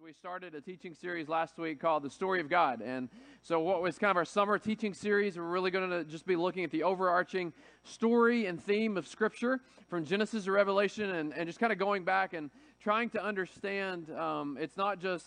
We started a teaching series last week called The Story of God. And so what was kind of our summer teaching series, we're really going to just be looking at the overarching story and theme of Scripture from Genesis to Revelation and just kind of going back and trying to understand it's not just,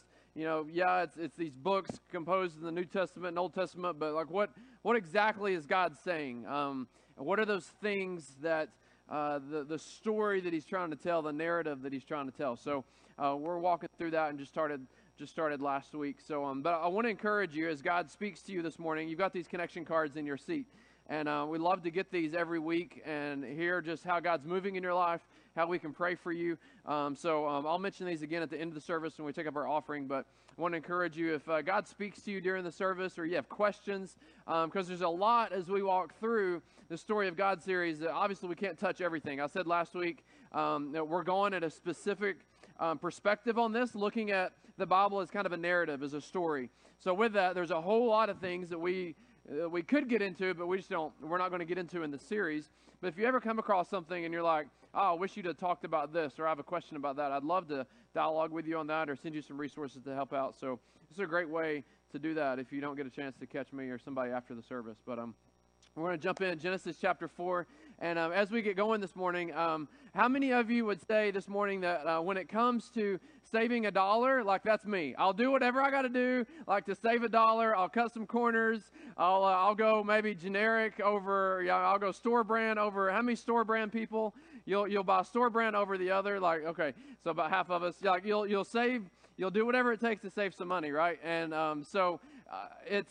it's these books composed in the New Testament and Old Testament, but like what exactly is God saying? What are those things that the story that he's trying to tell, the narrative that he's trying to tell. So we're walking through that and just started last week. So, but I want to encourage you as God speaks to you this morning. You've got these connection cards in your seat, and we love to get these every week and hear just how God's moving in your life, how we can pray for you. So I'll mention these again at the end of the service when we take up our offering, but I want to encourage you if God speaks to you during the service or you have questions, because there's a lot as we walk through the Story of God series. Obviously, we can't touch everything. I said last week that we're going at a specific perspective on this, looking at the Bible as kind of a narrative, as a story. So with that, there's a whole lot of things that we could get into, but we're not going to get into in the series. But if you ever come across something and you're like, oh, I wish you'd have talked about this, or I have a question about that, I'd love to dialogue with you on that or send you some resources to help out. So it's a great way to do that if you don't get a chance to catch me or somebody after the service. But we're going to jump in Genesis chapter 4. And as we get going this morning, how many of you would say this morning that when it comes to saving $1, like that's me? I'll do whatever I got to do, like to save $1. I'll cut some corners. I'll go maybe generic over. I'll go store brand over. How many store brand people? You'll buy store brand over the other. Like, okay, so about half of us. Like you'll save. You'll do whatever it takes to save some money, right? And it's.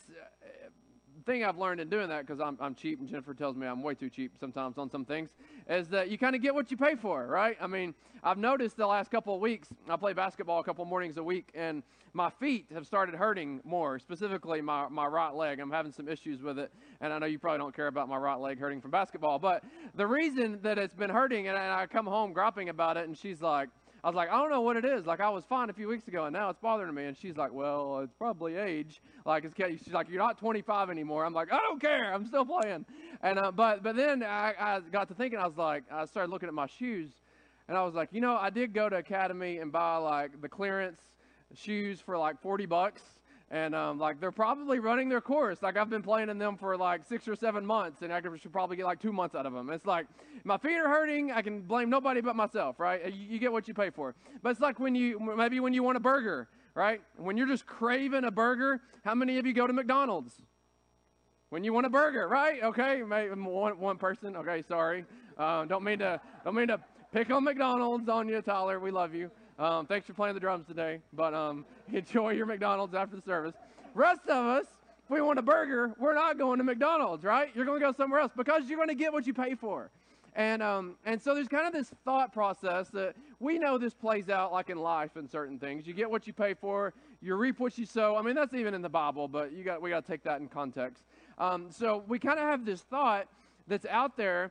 Thing I've learned in doing that, because I'm cheap and Jennifer tells me I'm way too cheap sometimes on some things, is that you kind of get what you pay for, right? I mean, I've noticed the last couple of weeks, I play basketball a couple mornings a week, and my feet have started hurting more, specifically my right leg. I'm having some issues with it, and I know you probably don't care about my right leg hurting from basketball, but the reason that it's been hurting, and I come home griping about it, and I was like, I don't know what it is. Like, I was fine a few weeks ago, and now it's bothering me. And she's like, well, it's probably age. Like, she's like, you're not 25 anymore. I'm like, I don't care. I'm still playing. And but then I got to thinking. I started looking at my shoes, and I was like, I did go to Academy and buy like the clearance shoes for like $40. And like they're probably running their course. Like I've been playing in them for like 6 or 7 months, and I should probably get like 2 months out of them. It's like my feet are hurting. I can blame nobody but myself, right? You get what you pay for. But it's like when you want a burger, right? When you're just craving a burger, how many of you go to McDonald's? When you want a burger, right? Okay, maybe one person. Okay, sorry. Don't mean to pick on McDonald's on you, Tyler. We love you. Thanks for playing the drums today, but enjoy your McDonald's after the service. Rest of us, if we want a burger, we're not going to McDonald's, right? You're going to go somewhere else because you're going to get what you pay for. And so there's kind of this thought process that we know this plays out like in life and certain things. You get what you pay for, you reap what you sow. I mean, that's even in the Bible, but we got to take that in context. So we kind of have this thought that's out there.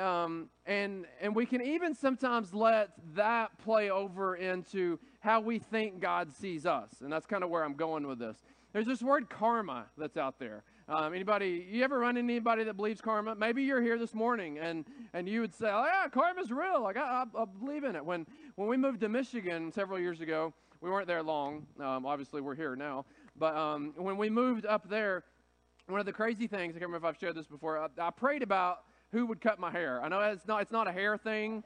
And we can even sometimes let that play over into how we think God sees us. And that's kind of where I'm going with this. There's this word karma that's out there. You ever run into anybody that believes karma? Maybe you're here this morning and you would say, oh, yeah, karma's real. Like I believe in it. When we moved to Michigan several years ago, we weren't there long. Obviously we're here now. But when we moved up there, one of the crazy things, I can't remember if I've shared this before, I prayed about who would cut my hair. I know it's not a hair thing.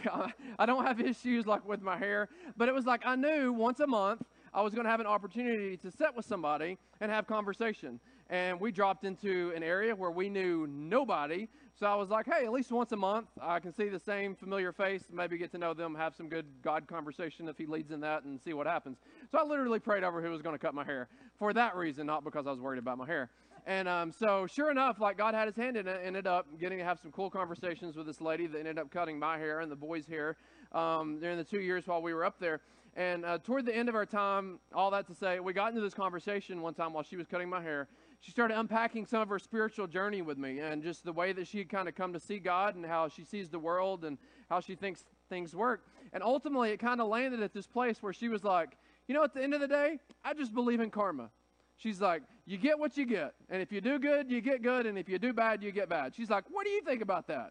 I don't have issues like with my hair, but it was like I knew once a month I was going to have an opportunity to sit with somebody and have conversation. And we dropped into an area where we knew nobody. So I was like, hey, at least once a month I can see the same familiar face, maybe get to know them, have some good God conversation if he leads in that, and see what happens. So I literally prayed over who was going to cut my hair for that reason, not because I was worried about my hair. And so sure enough, like God had his hand in it, ended up getting to have some cool conversations with this lady that ended up cutting my hair and the boys' hair during the 2 years while we were up there. And toward the end of our time, all that to say, we got into this conversation one time while she was cutting my hair. She started unpacking some of her spiritual journey with me and just the way that she had kind of come to see God and how she sees the world and how she thinks things work. And ultimately, it kind of landed at this place where she was like, at the end of the day, I just believe in karma. She's like, you get what you get. And if you do good, you get good. And if you do bad, you get bad. She's like, what do you think about that?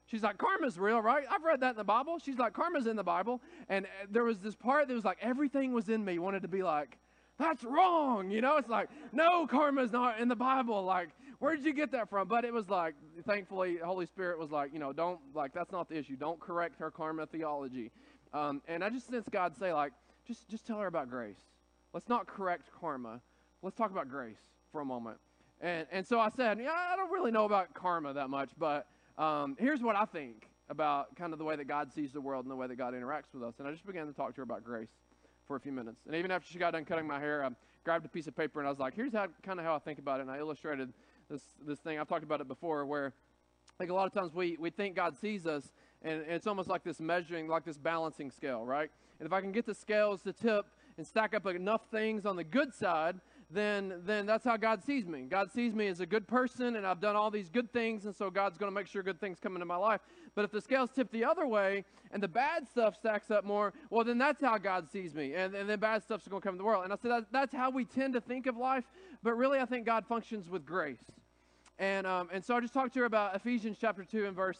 She's like, karma's real, right? I've read that in the Bible. She's like, karma's in the Bible. And there was this part that was like, everything was in me wanted to be like, that's wrong. You know, it's like, no, karma's not in the Bible. Like, where did you get that from? But it was like, thankfully, Holy Spirit was like, don't, like, that's not the issue. Don't correct her karma theology. And I just sense God say, like, just tell her about grace. Let's not correct karma. Let's talk about grace for a moment. And so I said, I don't really know about karma that much, but here's what I think about kind of the way that God sees the world and the way that God interacts with us. And I just began to talk to her about grace for a few minutes. And even after she got done cutting my hair, I grabbed a piece of paper and I was like, here's how I think about it. And I illustrated this thing. I've talked about it before, where I think a lot of times we think God sees us, and it's almost like this measuring, like this balancing scale, right? And if I can get the scales to tip and stack up enough things on the good side, then that's how God sees me. God sees me as a good person, and I've done all these good things, and so God's going to make sure good things come into my life. But if the scales tip the other way, and the bad stuff stacks up more, well, then that's how God sees me, and then bad stuff's going to come in the world. And I said that's how we tend to think of life, but really I think God functions with grace. And so I just talked to her about Ephesians chapter 2 and verse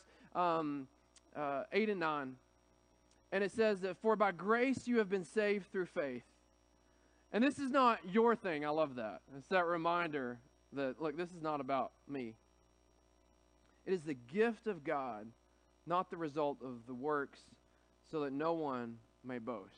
8 and 9. And it says that, for by grace you have been saved through faith. And this is not your thing. I love that. It's that reminder that, look, this is not about me. It is the gift of God, not the result of the works, so that no one may boast.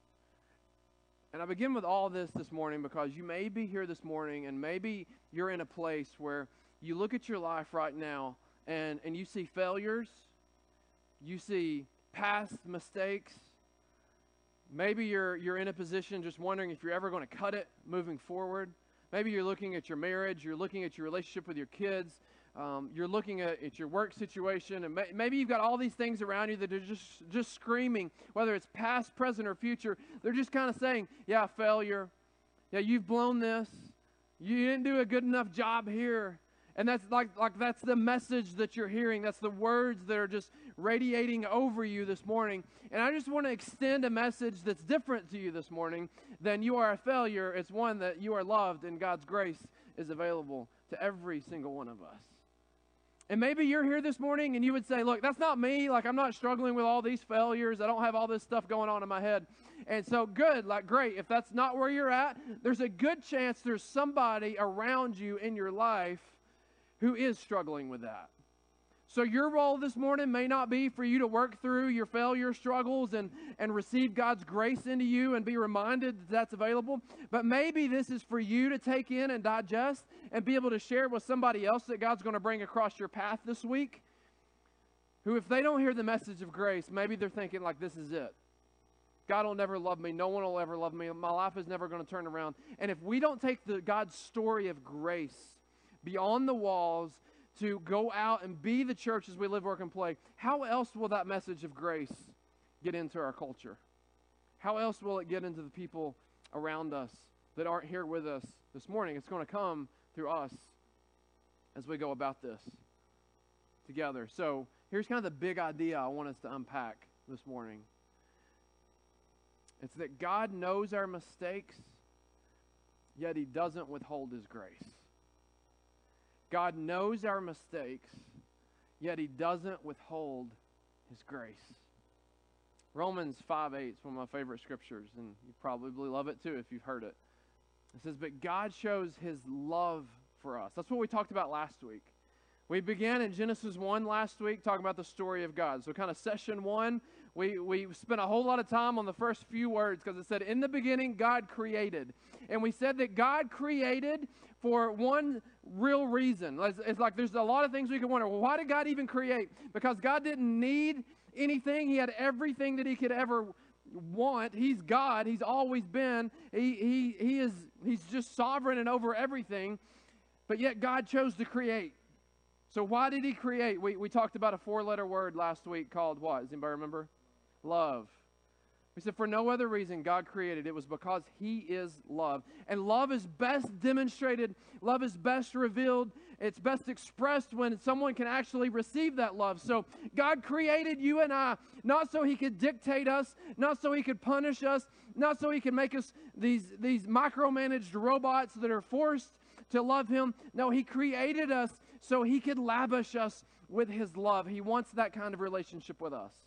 And I begin with all this morning because you may be here this morning and maybe you're in a place where you look at your life right now and you see failures, you see past mistakes. Maybe you're in a position just wondering if you're ever going to cut it moving forward. Maybe you're looking at your marriage, you're looking at your relationship with your kids, you're looking at your work situation, and maybe you've got all these things around you that are just screaming, whether it's past, present, or future. They're just kind of saying, yeah, failure. Yeah, you've blown this. You didn't do a good enough job here. And that's like that's the message that you're hearing. That's the words that are just radiating over you this morning. And I just want to extend a message that's different to you this morning than you are a failure. It's one that you are loved and God's grace is available to every single one of us. And maybe you're here this morning and you would say, look, that's not me. Like, I'm not struggling with all these failures. I don't have all this stuff going on in my head. And so good, like great. If that's not where you're at, there's a good chance there's somebody around you in your life who is struggling with that. So your role this morning may not be for you to work through your failure struggles and receive God's grace into you and be reminded that that's available. But maybe this is for you to take in and digest and be able to share with somebody else that God's going to bring across your path this week, who, if they don't hear the message of grace, maybe they're thinking like, this is it. God will never love me. No one will ever love me. My life is never going to turn around. And if we don't take God's story of grace beyond the walls to go out and be the church as we live, work, and play, how else will that message of grace get into our culture? How else will it get into the people around us that aren't here with us this morning? It's going to come through us as we go about this together. So here's kind of the big idea I want us to unpack this morning. It's that God knows our mistakes, yet He doesn't withhold His grace. God knows our mistakes, yet He doesn't withhold His grace. Romans 5:8 is one of my favorite scriptures, and you probably love it too if you've heard it. It says, but God shows His love for us. That's what we talked about last week. We began in Genesis 1 last week talking about the story of God. So kind of session 1, we spent a whole lot of time on the first few words because it said, in the beginning, God created. And we said that God created for one real reason. It's like there's a lot of things we can wonder. Well, why did God even create? Because God didn't need anything. He had everything that He could ever want. He's God. He's always been. He's just sovereign and over everything. But yet God chose to create. So why did He create? We talked about a 4-letter word last week called what? Does anybody remember? Love. We said for no other reason God created. It was because He is love. And love is best demonstrated. Love is best revealed. It's best expressed when someone can actually receive that love. So God created you and I, not so He could dictate us, not so He could punish us, not so He could make us these micromanaged robots that are forced to love Him. No, He created us so he could lavish us with his love. He wants that kind of relationship with us.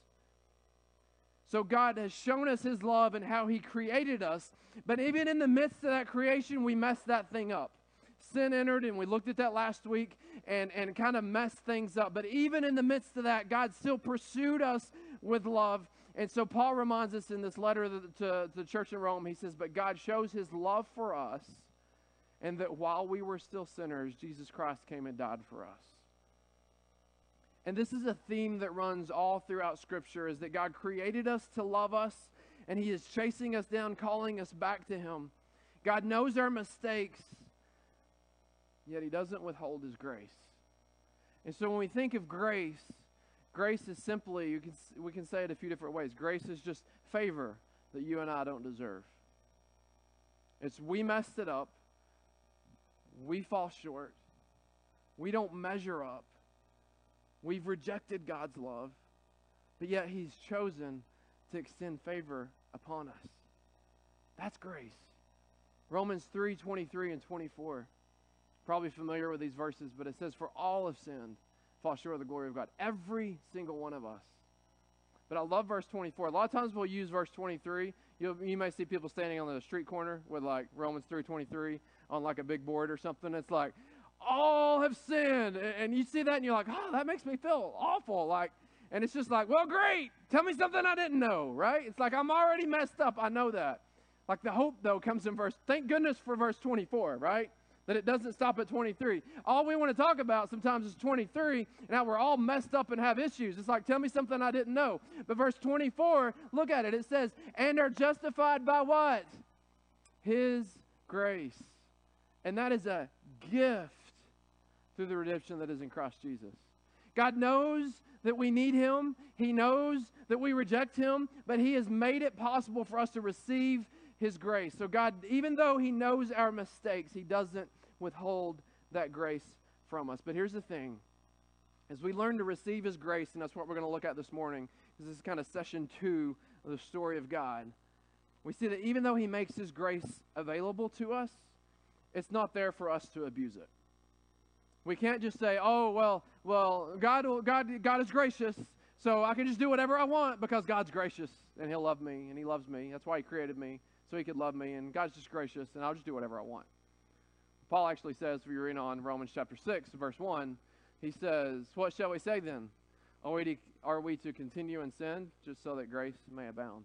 So God has shown us his love and how he created us. But even in the midst of that creation, we messed that thing up. Sin entered, and we looked at that last week and kind of messed things up. But even in the midst of that, God still pursued us with love. And so Paul reminds us in this letter to the church in Rome, he says, but God shows his love for us, and that while we were still sinners, Jesus Christ came and died for us. And this is a theme that runs all throughout Scripture, is that God created us to love us, and he is chasing us down, calling us back to him. God knows our mistakes, yet he doesn't withhold his grace. And so when we think of grace, grace is simply, we can say it a few different ways. Grace is just favor that you and I don't deserve. It's we messed it up. We fall short. We don't measure up. We've rejected God's love, but yet he's chosen to extend favor upon us. That's grace. Romans 3:23 and 24. Probably familiar with these verses, but it says, for all have sinned, fall short of the glory of God. Every single one of us. But I love verse 24. A lot of times we'll use verse 23. You may see people standing on the street corner with like Romans 3:23 on like a big board or something. It's like, all have sinned. And you see that and you're like, oh, that makes me feel awful. Like, and it's just like, well, great. Tell me something I didn't know, right? It's like, I'm already messed up. I know that. Like the hope, though, comes in thank goodness for verse 24, right? That it doesn't stop at 23. All we want to talk about sometimes is 23, and how we're all messed up and have issues. It's like, tell me something I didn't know. But verse 24, look at it. It says, and are justified by what? His grace. And that is a gift through the redemption that is in Christ Jesus. God knows that we need him. He knows that we reject him, but he has made it possible for us to receive his grace. So God, even though he knows our mistakes, he doesn't withhold that grace from us. But here's the thing. As we learn to receive his grace, and that's what we're going to look at this morning, because this is kind of session 2 of the story of God, we see that even though he makes his grace available to us, it's not there for us to abuse it. We can't just say, oh, well, God is gracious, so I can just do whatever I want because God's gracious and he'll love me and he loves me. That's why he created me, so he could love me, and God's just gracious and I'll just do whatever I want. Paul actually says, if you read on Romans chapter 6, verse 1, he says, what shall we say then? Are we to continue in sin just so that grace may abound?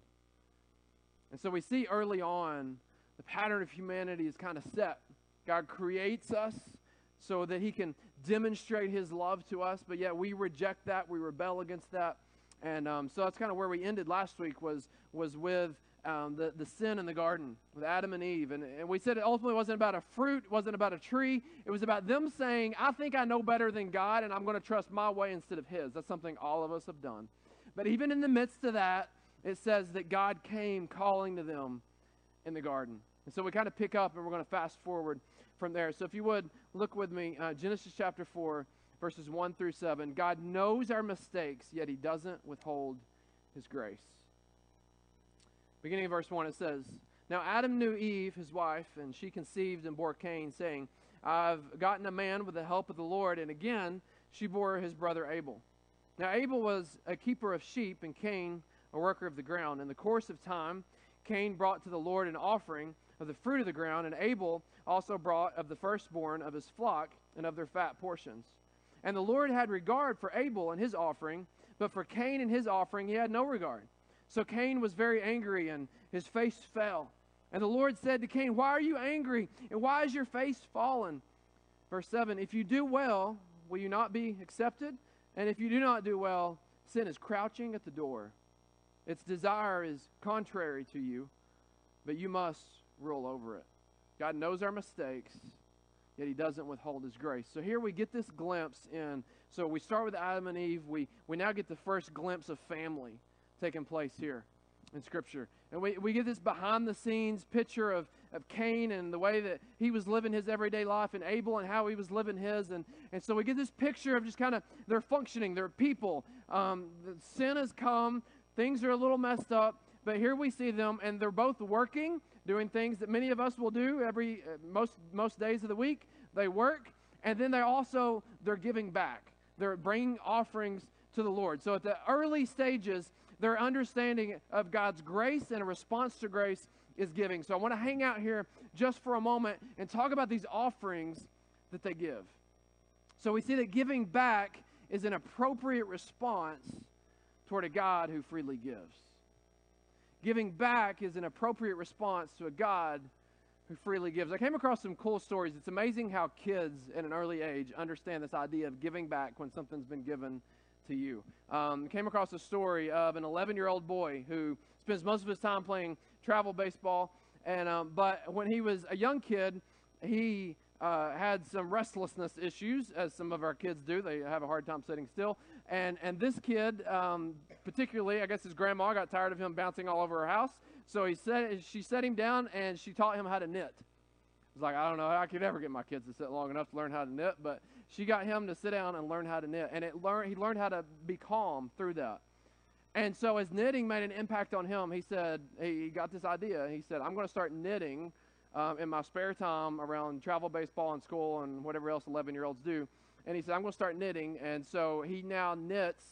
And so we see early on the pattern of humanity is kind of set. God creates us so that he can demonstrate his love to us, but yet we reject that, we rebel against that. And so that's kind of where we ended last week, was with the sin in the garden with Adam and Eve. And we said it ultimately wasn't about a fruit, wasn't about a tree. It was about them saying, I think I know better than God, and I'm going to trust my way instead of his. That's something all of us have done. But even in the midst of that, it says that God came calling to them in the garden. And so we kind of pick up, and we're going to fast forward from there. So if you would, look with me, Genesis chapter 4, verses 1 through 7. God knows our mistakes, yet he doesn't withhold his grace. Beginning of verse 1, it says, Now Adam knew Eve, his wife, and she conceived and bore Cain, saying, I've gotten a man with the help of the Lord. And again, she bore his brother Abel. Now Abel was a keeper of sheep, and Cain a worker of the ground. In the course of time, Cain brought to the Lord an offering of the fruit of the ground, and Abel also brought of the firstborn of his flock and of their fat portions. And the Lord had regard for Abel and his offering, but for Cain and his offering he had no regard. So Cain was very angry, and his face fell. And the Lord said to Cain, Why are you angry, and why is your face fallen? Verse 7, If you do well, will you not be accepted? And if you do not do well, sin is crouching at the door. Its desire is contrary to you, but you must rule over it. God knows our mistakes, yet he doesn't withhold his grace. So here we get this glimpse in. So we start with Adam and Eve. We now get the first glimpse of family taking place here in Scripture. And we get this behind-the-scenes picture of Cain and the way that he was living his everyday life, and Abel and how he was living his. And so we get this picture of just kind of their functioning, their people. The sin has come. Things are a little messed up. But here we see them, and they're both working, doing things that many of us will do most days of the week. They work, And then they're giving back. They're bringing offerings to the Lord. So at the early stages, their understanding of God's grace and a response to grace is giving. So I want to hang out here just for a moment and talk about these offerings that they give. So we see that giving back is an appropriate response toward a God who freely gives. Giving back is an appropriate response to a God who freely gives. I came across some cool stories. It's amazing how kids at an early age understand this idea of giving back when something's been given to you. Came across a story of an 11-year-old boy who spends most of his time playing travel baseball, but when he was a young kid, he had some restlessness issues, as some of our kids do. They have a hard time sitting still. And this kid, particularly, I guess his grandma got tired of him bouncing all over her house. So she set him down and she taught him how to knit. I was like, I don't know how I could ever get my kids to sit long enough to learn how to knit, but she got him to sit down and learn how to knit. And he learned how to be calm through that. And so as knitting made an impact on him, he got this idea. He said, I'm going to start knitting in my spare time around travel baseball and school and whatever else 11-year-olds do. And he said, I'm going to start knitting. And so he now knits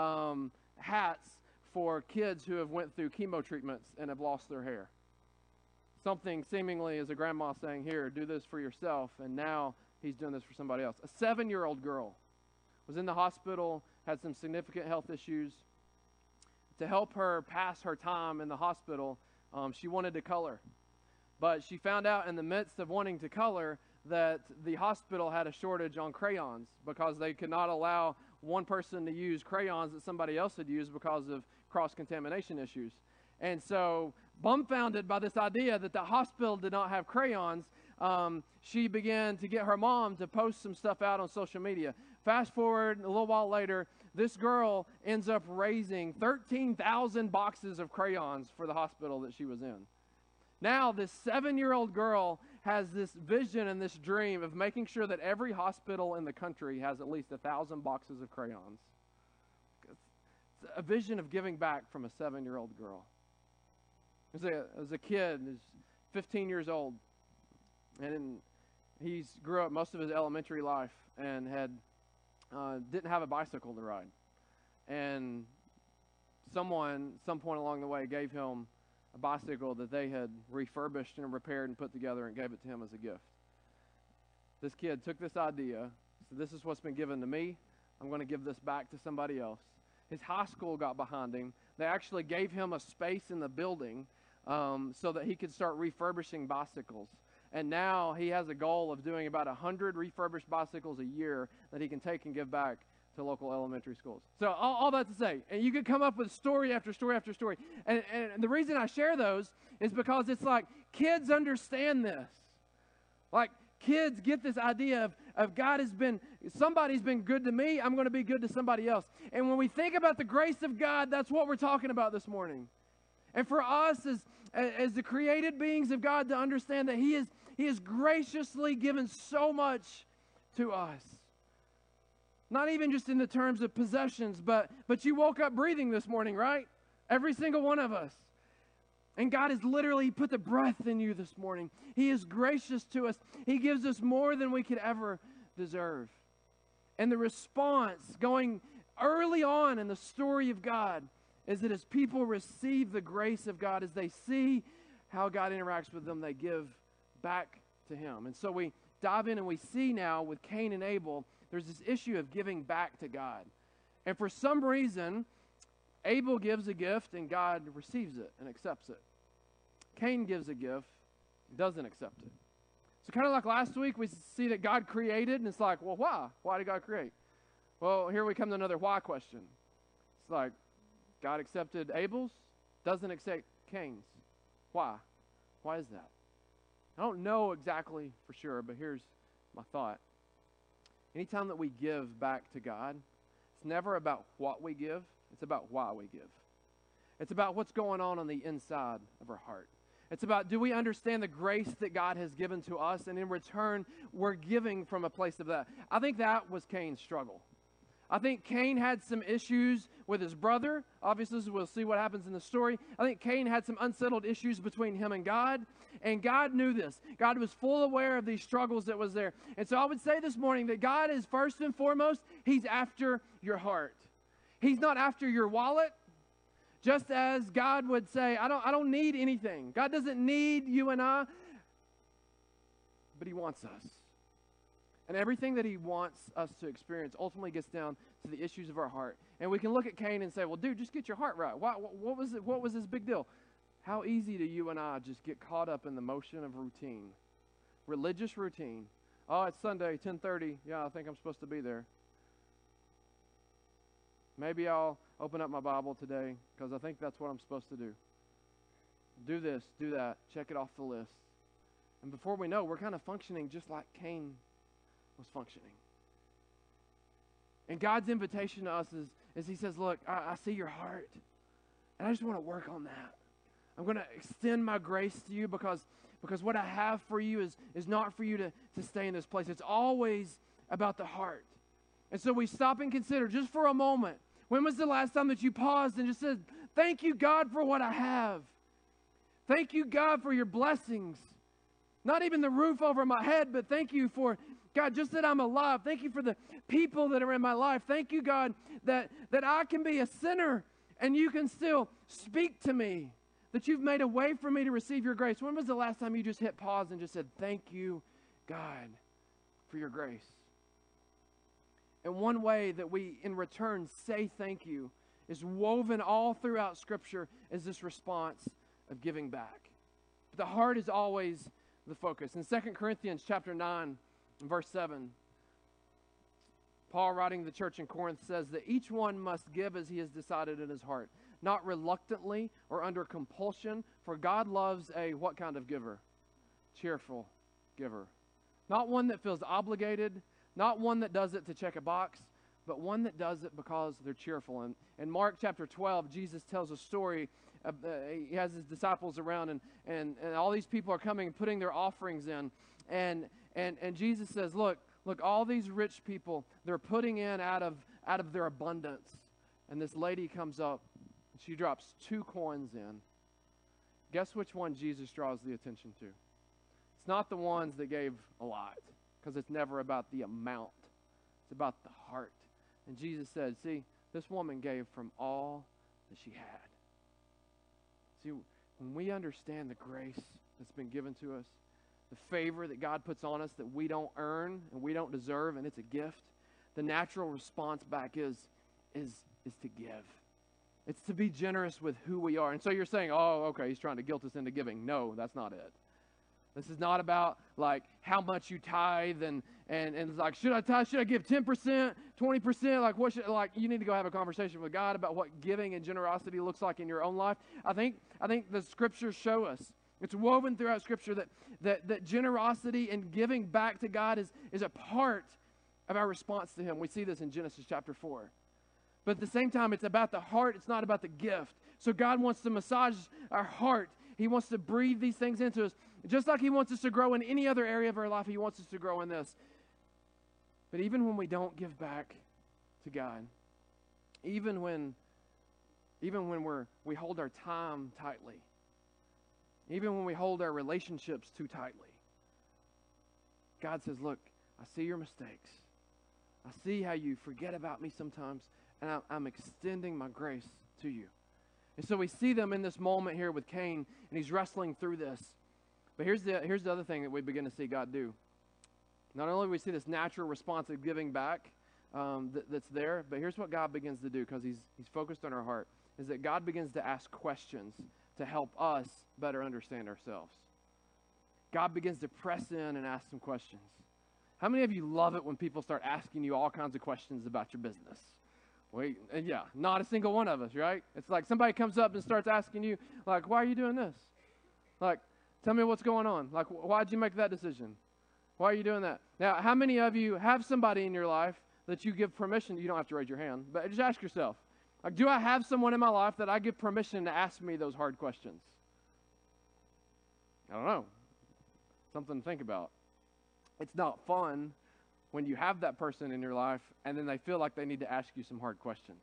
hats for kids who have went through chemo treatments and have lost their hair. Something seemingly as a grandma saying, here, do this for yourself. And now he's doing this for somebody else. A 7-year-old girl was in the hospital, had some significant health issues. To help her pass her time in the hospital, she wanted to color. But she found out in the midst of wanting to color that the hospital had a shortage on crayons because they could not allow one person to use crayons that somebody else had used because of cross-contamination issues. And so, dumbfounded by this idea that the hospital did not have crayons, she began to get her mom to post some stuff out on social media. Fast forward a little while later, this girl ends up raising 13,000 boxes of crayons for the hospital that she was in. Now, this 7-year-old girl has this vision and this dream of making sure that every hospital in the country has at least 1,000 boxes of crayons. It's a vision of giving back from a 7-year-old girl. As a kid, he's 15 years old, and he grew up most of his elementary life and didn't have a bicycle to ride. And someone, some point along the way, gave him a bicycle that they had refurbished and repaired and put together and gave it to him as a gift. This kid took this idea, said, this is what's been given to me. I'm going to give this back to somebody else. His high school got behind him. They actually gave him a space in the building so that he could start refurbishing bicycles. And now he has a goal of doing about 100 refurbished bicycles a year that he can take and give back to local elementary schools. So all that to say, and you could come up with story after story after story. And the reason I share those is because it's like kids understand this. Like kids get this idea of somebody's been good to me, I'm going to be good to somebody else. And when we think about the grace of God, that's what we're talking about this morning. And for us as the created beings of God to understand that He has graciously given so much to us. Not even just in the terms of possessions, but you woke up breathing this morning, right? Every single one of us. And God has literally put the breath in you this morning. He is gracious to us. He gives us more than we could ever deserve. And the response going early on in the story of God is that as people receive the grace of God, as they see how God interacts with them, they give back to Him. And so we dive in and we see now with Cain and Abel, there's this issue of giving back to God. And for some reason, Abel gives a gift and God receives it and accepts it. Cain gives a gift, doesn't accept it. So kind of like last week, we see that God created, and it's like, well, why? Why did God create? Well, here we come to another why question. It's like, God accepted Abel's, doesn't accept Cain's. Why? Why is that? I don't know exactly for sure, but here's my thought. Anytime that we give back to God, it's never about what we give, it's about why we give. It's about what's going on the inside of our heart. It's about, do we understand the grace that God has given to us, and in return, we're giving from a place of that. I think that was Cain's struggle. I think Cain had some issues with his brother. Obviously, we'll see what happens in the story. I think Cain had some unsettled issues between him and God. And God knew this. God was full aware of these struggles that was there. And so I would say this morning that God is first and foremost, He's after your heart. He's not after your wallet. Just as God would say, I don't need anything. God doesn't need you and I, but He wants us. And everything that He wants us to experience ultimately gets down to the issues of our heart. And we can look at Cain and say, well, dude, just get your heart right. What was this big deal? How easy do you and I just get caught up in the motion of routine? Religious routine. Oh, it's Sunday, 10:30. Yeah, I think I'm supposed to be there. Maybe I'll open up my Bible today because I think that's what I'm supposed to do. Do this, do that, check it off the list. And before we know, we're kind of functioning just like Cain was functioning. And God's invitation to us is He says, look, I see your heart, and I just want to work on that. I'm going to extend my grace to you because what I have for you is not for you to stay in this place. It's always about the heart. And so we stop and consider just for a moment, when was the last time that you paused and just said, thank you, God, for what I have. Thank you, God, for your blessings. Not even the roof over my head, but thank you for, God, just that I'm alive. Thank you for the people that are in my life. Thank you, God, that I can be a sinner and you can still speak to me, that you've made a way for me to receive your grace. When was the last time you just hit pause and just said, thank you, God, for your grace? And one way that we, in return, say thank you is woven all throughout Scripture is this response of giving back. But the heart is always the focus. In 2 Corinthians chapter 9, verse 7, Paul, writing to the church in Corinth, says that each one must give as he has decided in his heart, not reluctantly or under compulsion, for God loves a what kind of giver? Cheerful giver. Not one that feels obligated, not one that does it to check a box, but one that does it because they're cheerful. And in Mark chapter 12, Jesus tells a story. He has his disciples around, and all these people are coming and putting their offerings in. And Jesus says, look, all these rich people, they're putting in out of their abundance. And this lady comes up, and she drops 2 coins in. Guess which one Jesus draws the attention to? It's not the ones that gave a lot, because it's never about the amount. It's about the heart. And Jesus said, see, this woman gave from all that she had. See, when we understand the grace that's been given to us, the favor that God puts on us that we don't earn and we don't deserve, and it's a gift, the natural response back is to give. It's to be generous with who we are. And so you're saying, oh, okay, he's trying to guilt us into giving. No, that's not it. This is not about like how much you tithe and it's like, should I tithe? Should I give 10%, 20%? Like what should, like you need to go have a conversation with God about what giving and generosity looks like in your own life. I think the scriptures show us. It's woven throughout Scripture that generosity and giving back to God is a part of our response to Him. We see this in Genesis chapter 4. But at the same time, it's about the heart. It's not about the gift. So God wants to massage our heart. He wants to breathe these things into us. Just like He wants us to grow in any other area of our life, He wants us to grow in this. But even when we don't give back to God, even when we hold our time tightly, even when we hold our relationships too tightly, God says, look, I see your mistakes. I see how you forget about me sometimes, and I'm extending my grace to you. And so we see them in this moment here with Cain, and he's wrestling through this. But here's the other thing that we begin to see God do. Not only do we see this natural response of giving back that's there, but here's what God begins to do, because he's focused on our heart, is that God begins to ask questions to help us better understand ourselves. God begins to press in and ask some questions. How many of you love it when people start asking you all kinds of questions about your business? Wait, yeah, not a single one of us, right? It's like somebody comes up and starts asking you, like, why are you doing this? Like, tell me what's going on. Like, why'd you make that decision? Why are you doing that? Now, how many of you have somebody in your life that you give permission? You don't have to raise your hand, but just ask yourself, like, do I have someone in my life that I give permission to ask me those hard questions? I don't know. Something to think about. It's not fun when you have that person in your life and then they feel like they need to ask you some hard questions.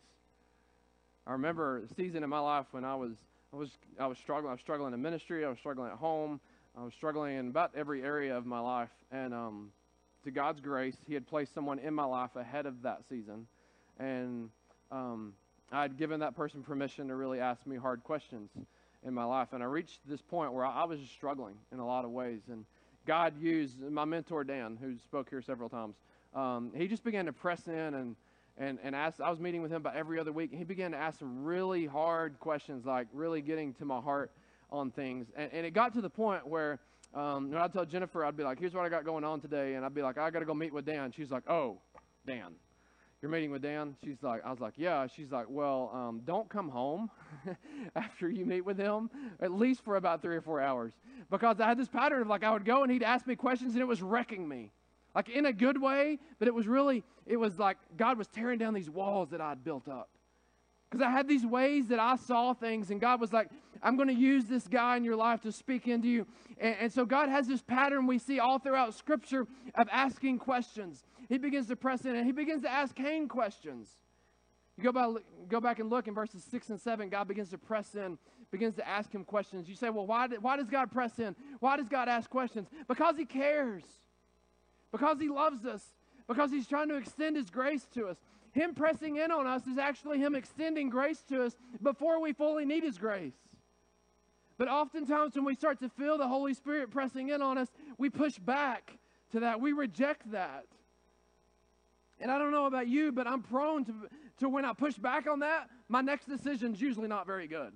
I remember a season in my life when I was struggling. I was struggling in ministry. I was struggling at home. I was struggling in about every area of my life. And to God's grace, He had placed someone in my life ahead of that season. And I had given that person permission to really ask me hard questions in my life. And I reached this point where I was just struggling in a lot of ways. And God used my mentor, Dan, who spoke here several times. He just began to press in and ask. I was meeting with him about every other week, and he began to ask some really hard questions, like really getting to my heart on things. And it got to the point where when I'd tell Jennifer, I'd be like, here's what I got going on today. And I'd be like, I got to go meet with Dan. She's like, oh, Dan. You're meeting with Dan? I was like, yeah. She's like, well, don't come home after you meet with him, at least for about 3 or 4 hours. Because I had this pattern of like, I would go and he'd ask me questions and it was wrecking me. Like in a good way, but it was like God was tearing down these walls that I'd built up. Because I had these ways that I saw things, and God was like, I'm going to use this guy in your life to speak into you. And so God has this pattern we see all throughout Scripture of asking questions. He begins to press in, and he begins to ask Cain questions. You go back and look in verses 6 and 7, God begins to press in, begins to ask him questions. You say, well, why does God press in? Why does God ask questions? Because he cares. Because he loves us. Because he's trying to extend his grace to us. Him pressing in on us is actually him extending grace to us before we fully need his grace. But oftentimes when we start to feel the Holy Spirit pressing in on us, we push back to that. We reject that. And I don't know about you, but I'm prone to when I push back on that, my next decision is usually not very good.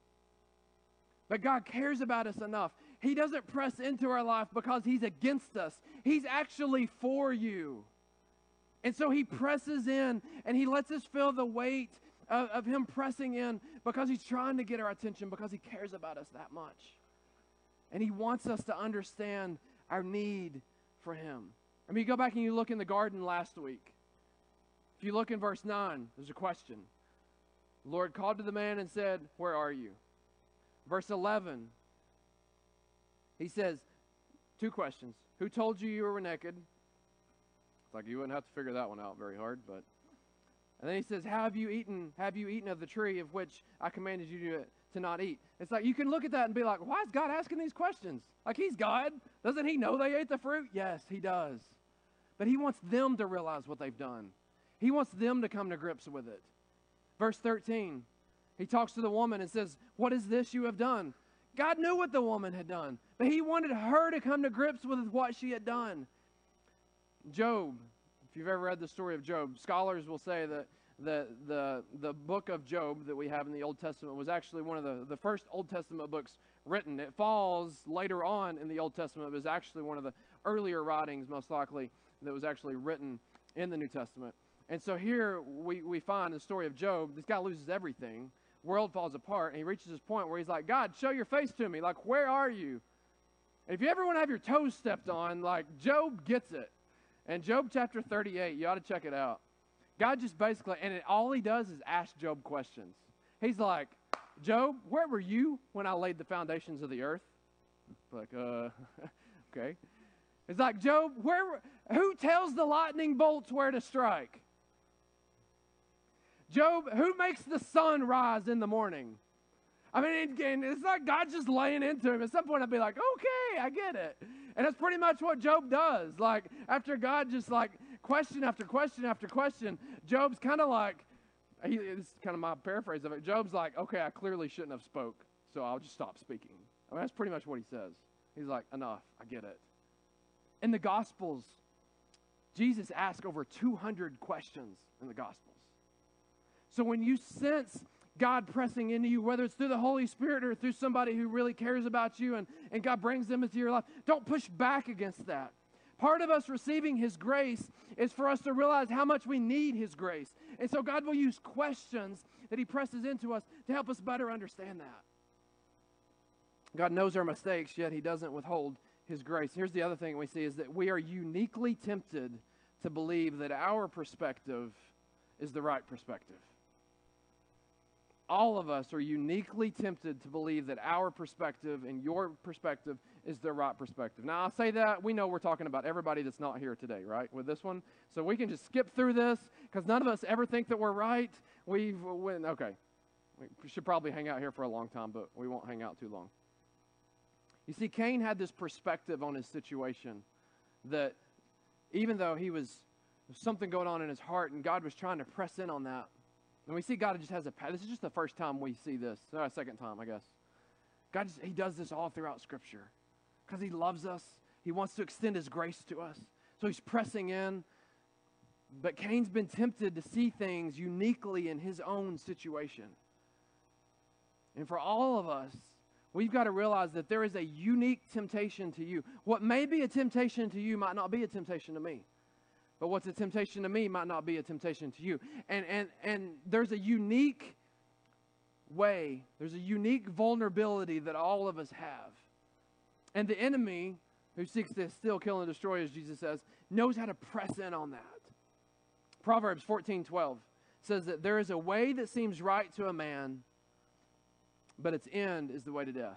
But God cares about us enough. He doesn't press into our life because he's against us. He's actually for you. And so he presses in and he lets us feel the weight of him pressing in because he's trying to get our attention, because he cares about us that much. And he wants us to understand our need for him. I mean, you go back and you look in the garden last week. If you look in verse 9, there's a question. The Lord called to the man and said, where are you? Verse 11, he says, 2 questions. Who told you you were naked? It's like you wouldn't have to figure that one out very hard, but. And then he says, have you eaten of the tree of which I commanded you to not eat? It's like you can look at that and be like, why is God asking these questions? Like, he's God. Doesn't he know they ate the fruit? Yes, he does. But he wants them to realize what they've done. He wants them to come to grips with it. Verse 13, he talks to the woman and says, what is this you have done? God knew what the woman had done, but he wanted her to come to grips with what she had done. Job, if you've ever read the story of Job, scholars will say that the book of Job that we have in the Old Testament was actually one of the first Old Testament books written. It falls later on in the Old Testament. It was actually one of the earlier writings, most likely, that was actually written in the New Testament. And so here we find the story of Job. This guy loses everything. World falls apart, and he reaches this point where he's like, God, show your face to me. Like, where are you? And if you ever want to have your toes stepped on, like, Job gets it. And Job chapter 38, you ought to check it out. God just basically, and all he does is ask Job questions. He's like, Job, where were you when I laid the foundations of the earth? Like, okay. It's like, Job, who tells the lightning bolts where to strike? Job, who makes the sun rise in the morning? I mean, it's like God's just laying into him. At some point, I'd be like, okay, I get it. And that's pretty much what Job does. Like, after God just like question after question after question, Job's kind of like, it's kind of my paraphrase of it. Job's like, okay, I clearly shouldn't have spoke, so I'll just stop speaking. I mean, that's pretty much what he says. He's like, enough, I get it. In the Gospels, Jesus asked over 200 questions in the Gospels. So when you sense God pressing into you, whether it's through the Holy Spirit or through somebody who really cares about you and God brings them into your life, don't push back against that. Part of us receiving his grace is for us to realize how much we need his grace. And so God will use questions that he presses into us to help us better understand that. God knows our mistakes, yet he doesn't withhold his grace. Here's the other thing we see is that we are uniquely tempted to believe that our perspective is the right perspective. all of us are uniquely tempted to believe that our perspective and your perspective is the right perspective. Now, I'll say that. We know we're talking about everybody that's not here today, right, with this one. So we can just skip through this because none of us ever think that we're right. Okay. We should probably hang out here for a long time, but we won't hang out too long. You see, Cain had this perspective on his situation that even though there's something going on in his heart and God was trying to press in on that, and we see God just has this is just the first time we see this, second time, I guess. God, He does this all throughout Scripture because He loves us. He wants to extend His grace to us. So He's pressing in. But Cain's been tempted to see things uniquely in his own situation. And for all of us, we've got to realize that there is a unique temptation to you. What may be a temptation to you might not be a temptation to me. But what's a temptation to me might not be a temptation to you. And there's a unique way, there's a unique vulnerability that all of us have. And the enemy, who seeks to steal, kill, and destroy, as Jesus says, knows how to press in on that. Proverbs 14:12 says that there is a way that seems right to a man, but its end is the way to death.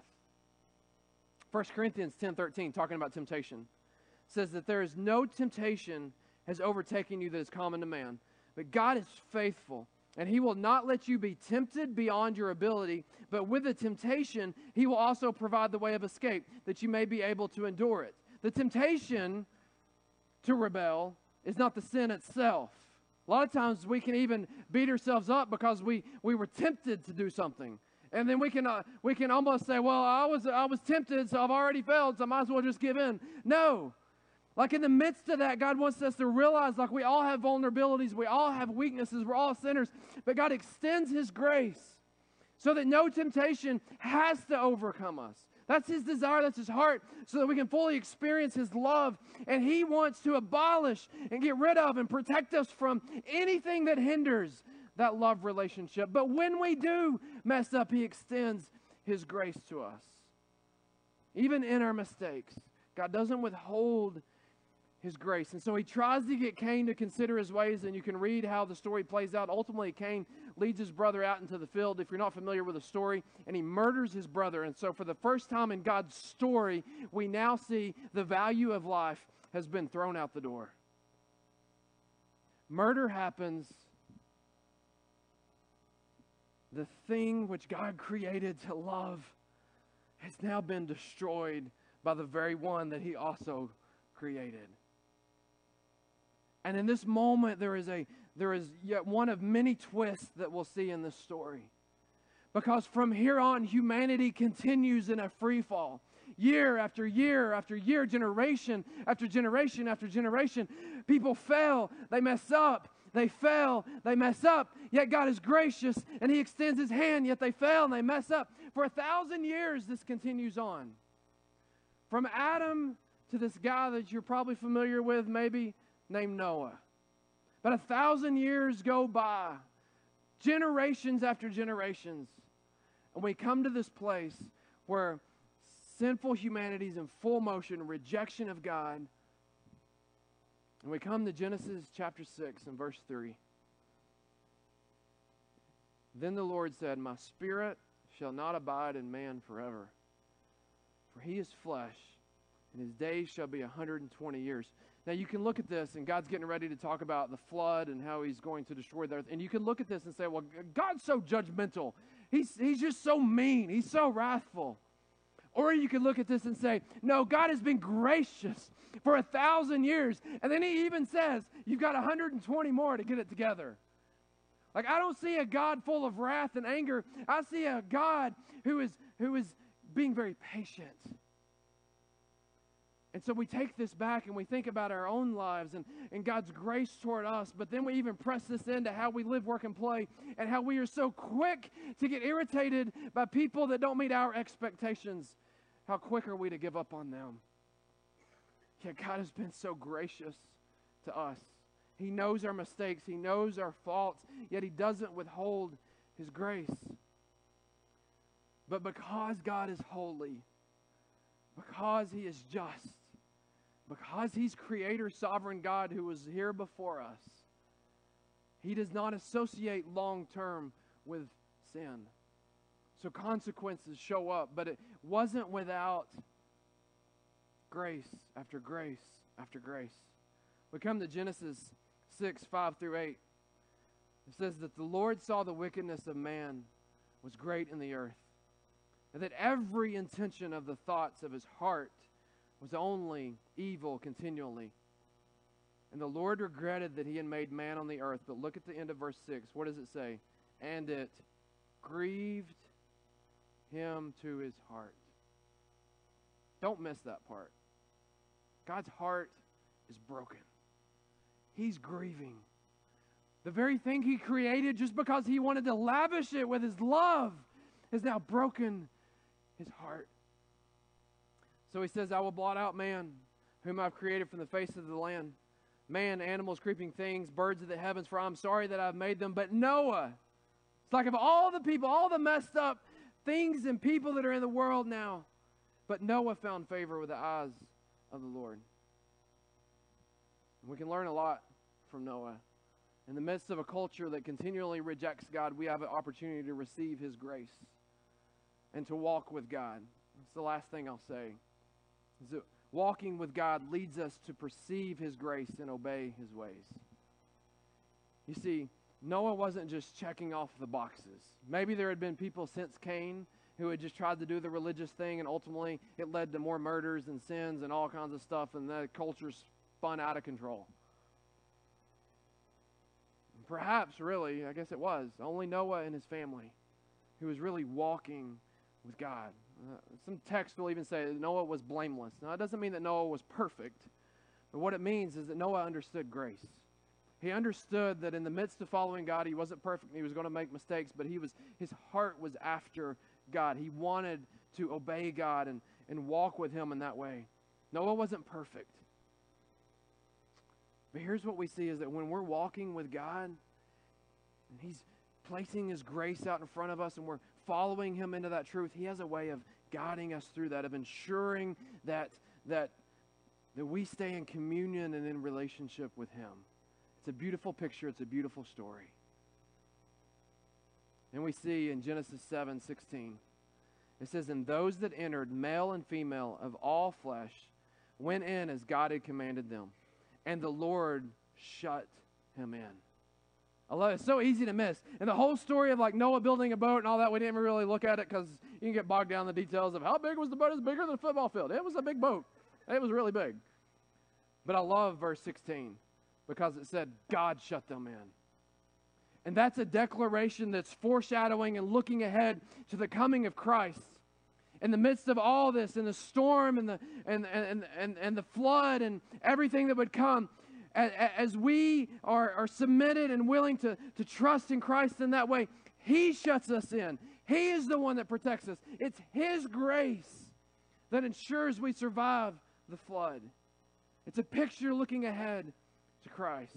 1 Corinthians 10:13, talking about temptation, says that there is no temptation has overtaken you that is common to man. But God is faithful, and He will not let you be tempted beyond your ability, but with the temptation, He will also provide the way of escape, that you may be able to endure it. The temptation to rebel is not the sin itself. A lot of times we can even beat ourselves up because we were tempted to do something. And then we can almost say, well, I was tempted, so I've already failed, so I might as well just give in. No. Like in the midst of that, God wants us to realize like we all have vulnerabilities, we all have weaknesses, we're all sinners, but God extends His grace so that no temptation has to overcome us. That's His desire, that's His heart, so that we can fully experience His love. And He wants to abolish and get rid of and protect us from anything that hinders that love relationship. But when we do mess up, He extends His grace to us. Even in our mistakes, God doesn't withhold His grace. And so He tries to get Cain to consider his ways, and you can read how the story plays out. Ultimately, Cain leads his brother out into the field, if you're not familiar with the story, and he murders his brother. And so for the first time in God's story, we now see the value of life has been thrown out the door. Murder happens. The thing which God created to love has now been destroyed by the very one that He also created. And in this moment, there is yet one of many twists that we'll see in this story. Because from here on, humanity continues in a free fall. Year after year after year, generation after generation after generation, people fail, they mess up, they fail, they mess up. Yet God is gracious and He extends His hand, yet they fail and they mess up. For 1,000 years, this continues on. From Adam to this guy that you're probably familiar with, maybe, named Noah. But 1,000 years go by, generations after generations, and we come to this place where sinful humanity is in full motion, rejection of God. And we come to Genesis chapter 6 and verse 3. Then the Lord said, "My spirit shall not abide in man forever, for he is flesh, and his days shall be 120 years." Now you can look at this, and God's getting ready to talk about the flood and how He's going to destroy the earth. And you can look at this and say, well, God's so judgmental. He's just so mean. He's so wrathful. Or you can look at this and say, no, God has been gracious for 1,000 years. And then He even says, you've got 120 more to get it together. Like, I don't see a God full of wrath and anger. I see a God who is being very patient. And so we take this back and we think about our own lives and God's grace toward us, but then we even press this into how we live, work, and play, and how we are so quick to get irritated by people that don't meet our expectations. How quick are we to give up on them? Yet God has been so gracious to us. He knows our mistakes. He knows our faults, yet He doesn't withhold His grace. But because God is holy, because He is just, because He's Creator, Sovereign God who was here before us, He does not associate long-term with sin. So consequences show up, but it wasn't without grace after grace after grace. We come to Genesis 6, 5 through 8. It says that the Lord saw the wickedness of man was great in the earth, and that every intention of the thoughts of his heart was only evil continually. And the Lord regretted that he had made man on the earth. But look at the end of verse 6. What does it say? And it grieved him to his heart. Don't miss that part. God's heart is broken. He's grieving. The very thing he created just because he wanted to lavish it with his love has now broken his heart. So he says, I will blot out man, whom I've created from the face of the land. Man, animals, creeping things, birds of the heavens, for I'm sorry that I've made them. But Noah, it's like of all the people, all the messed up things and people that are in the world now, but Noah found favor with the eyes of the Lord. And we can learn a lot from Noah. In the midst of a culture that continually rejects God, we have an opportunity to receive his grace and to walk with God. That's the last thing I'll say. Is that walking with God leads us to perceive his grace and obey his ways. You see, Noah wasn't just checking off the boxes. Maybe there had been people since Cain who had just tried to do the religious thing, and ultimately it led to more murders and sins and all kinds of stuff, and the culture spun out of control. And perhaps, really, I guess it was, only Noah and his family who was really walking with God. Some texts will even say that Noah was blameless. Now, it doesn't mean that Noah was perfect, but what it means is that Noah understood grace. He understood that in the midst of following God, he wasn't perfect, he was going to make mistakes, but his heart was after God. He wanted to obey God and walk with him in that way. Noah wasn't perfect. But here's what we see is that when we're walking with God, and he's placing his grace out in front of us, and we're following him into that truth, he has a way of guiding us through that, of ensuring that we stay in communion and in relationship with him. It's a beautiful picture. It's a beautiful story. And we see in Genesis 7:16, it says, and those that entered, male and female of all flesh, went in as God had commanded them, and the Lord shut him in. I love it. It's so easy to miss. And the whole story of like Noah building a boat and all that, we didn't even really look at it because you can get bogged down in the details of how big was the boat. It was bigger than a football field. It was a big boat. It was really big. But I love verse 16 because it said God shut them in. And that's a declaration that's foreshadowing and looking ahead to the coming of Christ. In the midst of all this, and the storm and the flood and everything that would come, as we are submitted and willing to trust in Christ in that way, he shuts us in. He is the one that protects us. It's his grace that ensures we survive the flood. It's a picture looking ahead to Christ.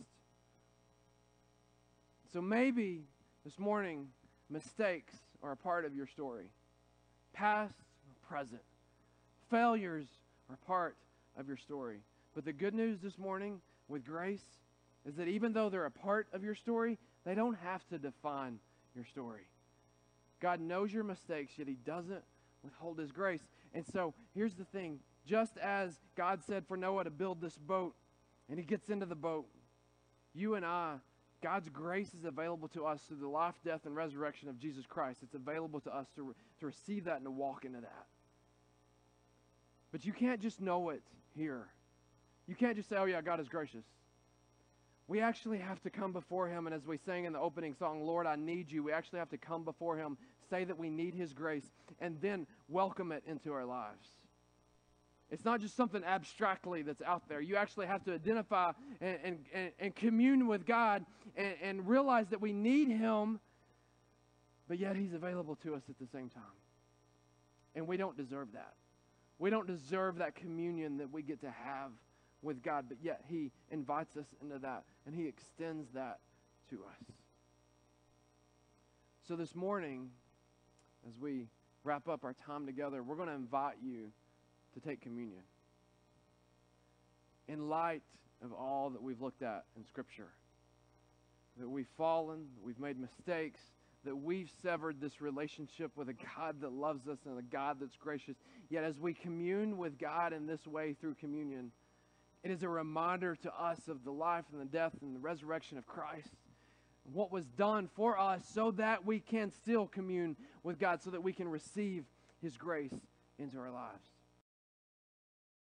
So maybe this morning, mistakes are a part of your story. Past or present. Failures are part of your story. But the good news this morning with grace is that even though they're a part of your story, they don't have to define your story. God knows your mistakes, yet he doesn't withhold his grace. And so here's the thing. Just as God said for Noah to build this boat, and he gets into the boat, you and I, God's grace is available to us through the life, death, and resurrection of Jesus Christ. It's available to us to receive that and to walk into that. But you can't just know it here. You can't just say, oh yeah, God is gracious. We actually have to come before him, and as we sang in the opening song, Lord, I need you, we actually have to come before him, say that we need his grace, and then welcome it into our lives. It's not just something abstractly that's out there. You actually have to identify and commune with God and realize that we need him, but yet he's available to us at the same time. And we don't deserve that. We don't deserve that communion that we get to have with God, but yet he invites us into that, and he extends that to us. So this morning, as we wrap up our time together, we're going to invite you to take communion. In light of all that we've looked at in Scripture, that we've fallen, that we've made mistakes, that we've severed this relationship with a God that loves us and a God that's gracious. Yet as we commune with God in this way through communion, it is a reminder to us of the life and the death and the resurrection of Christ, what was done for us so that we can still commune with God, so that we can receive His grace into our lives.